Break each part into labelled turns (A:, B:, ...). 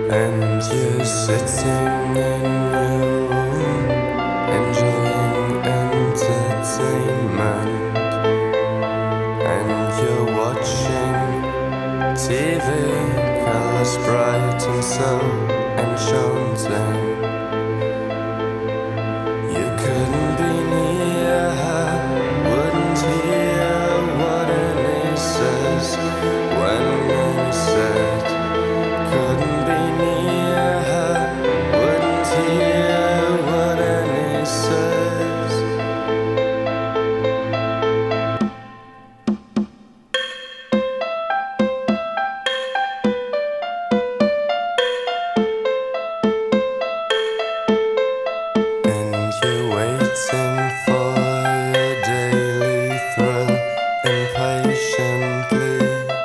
A: And you're sitting in your room, enjoying entertainment. And you're watching TV, colors bright and so enchanting. You couldn't be near her, wouldn't hear what Annie says when Annie said. Couldn't be near her, wouldn't hear what Annie says. And you're waiting for your daily thrill impatiently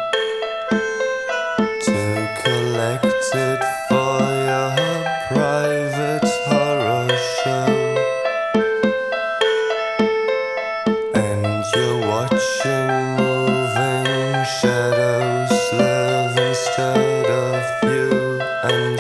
A: to collect it for your private horror show. And you're watching moving shadows live instead of you and